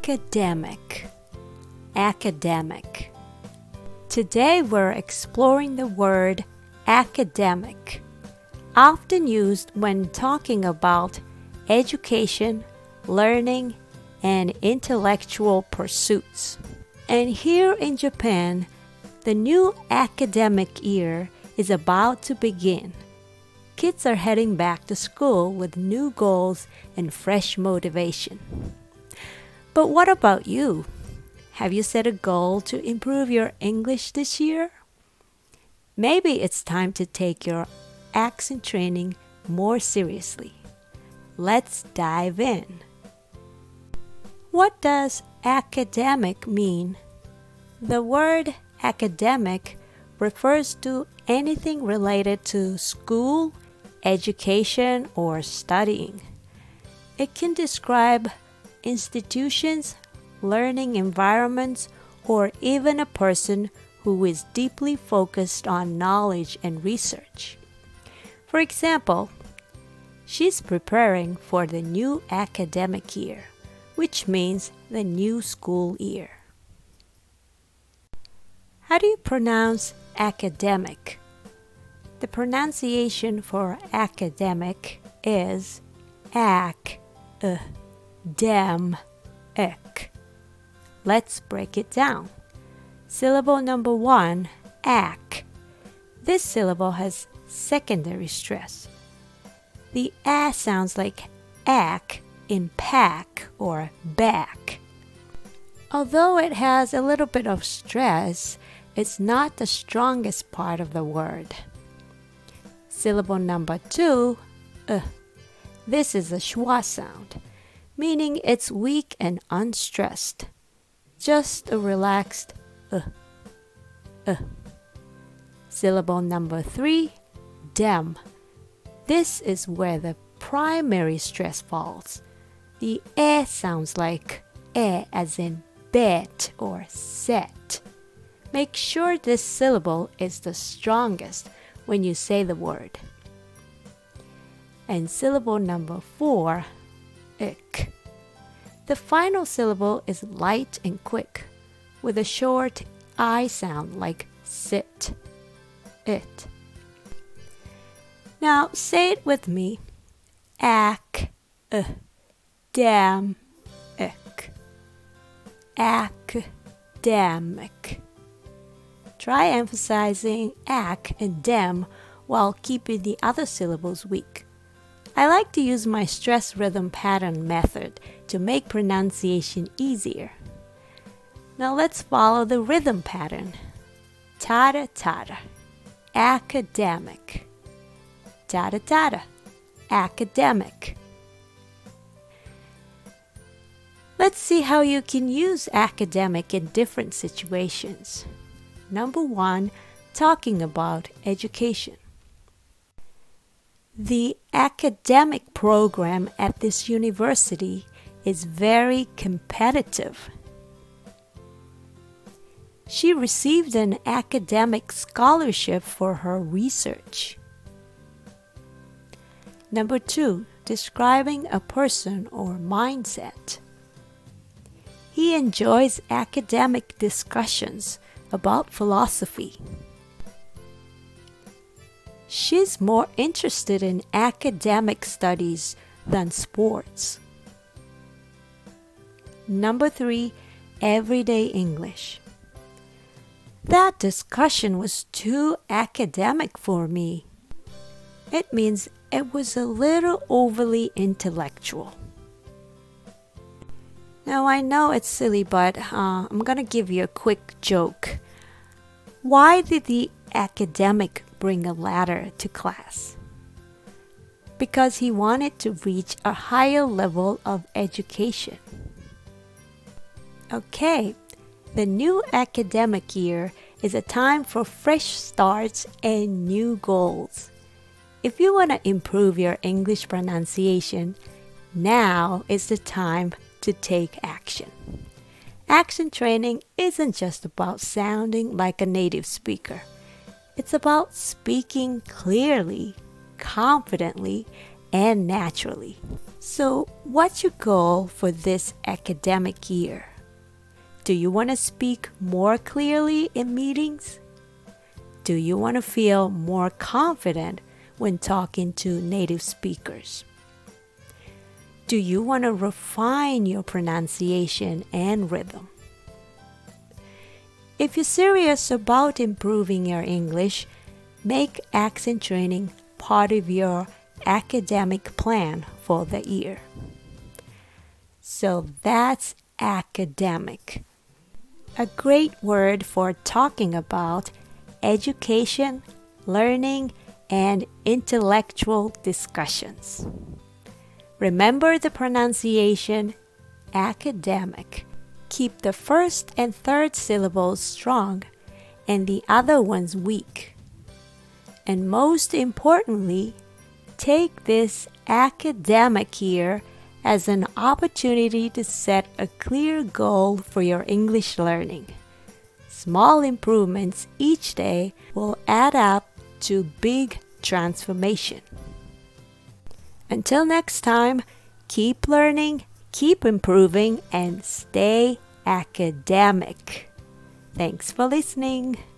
Academic. Academic. Today we're exploring the word academic, often used when talking about education, learning, and intellectual pursuits. And here in Japan, the new academic year is about to begin. Kids are heading back to school with new goals and fresh motivation. But what about you? Have you set a goal to improve your English this year? Maybe it's time to take your accent training more seriously. Let's dive in. What does academic mean? The word academic refers to anything related to school, education, or studying. It can describe institutions, learning environments, or even a person who is deeply focused on knowledge and research. For example, she's preparing for the new academic year, which means the new school year. How do you pronounce academic? The pronunciation for academic is dem-ek. Let's break it down. Syllable number 1, ak. This syllable has secondary stress. The a sounds like ak in pack or back. Although it has a little bit of stress, it's not the strongest part of the word. Syllable number 2, This is a schwa sound, meaning it's weak and unstressed. Just a relaxed Syllable number 3, dem. This is where the primary stress falls. The e sounds like e as in bet or set. Make sure this syllable is the strongest when you say the word. And syllable number 4, ik. The final syllable is light and quick, with a short I sound like sit, it. Now say it with me. Ak, dam, ik. Academic. Try emphasizing ak and dem while keeping the other syllables weak. I like to use my stress rhythm pattern method to make pronunciation easier. Now let's follow the rhythm pattern. Tada tada, academic. Tada tada, academic. Let's see how you can use academic in different situations. Number 1, talking about education. The academic program at this university is very competitive. She received an academic scholarship for her research. Number 2, describing a person or mindset. He enjoys academic discussions about philosophy. She's more interested in academic studies than sports. Number 3, everyday English. That discussion was too academic for me. It means it was a little overly intellectual. Now I know it's silly, but I'm gonna give you a quick joke. Why did the academic bring a ladder to class? Because he wanted to reach a higher level of education. Okay, the new academic year is a time for fresh starts and new goals. If you want to improve your English pronunciation, now is the time to take action. Accent training isn't just about sounding like a native speaker. It's about speaking clearly, confidently, and naturally. So, what's your goal for this academic year? Do you want to speak more clearly in meetings? Do you want to feel more confident when talking to native speakers? Do you want to refine your pronunciation and rhythm? If you're serious about improving your English, make accent training part of your academic plan for the year. So that's academic. A great word for talking about education, learning, and intellectual discussions. Remember the pronunciation, academic. Keep the first and third syllables strong and the other ones weak. And most importantly, take this academic year as an opportunity to set a clear goal for your English learning. Small improvements each day will add up to big transformation. Until next time, keep learning, keep improving, and stay academic. Thanks for listening.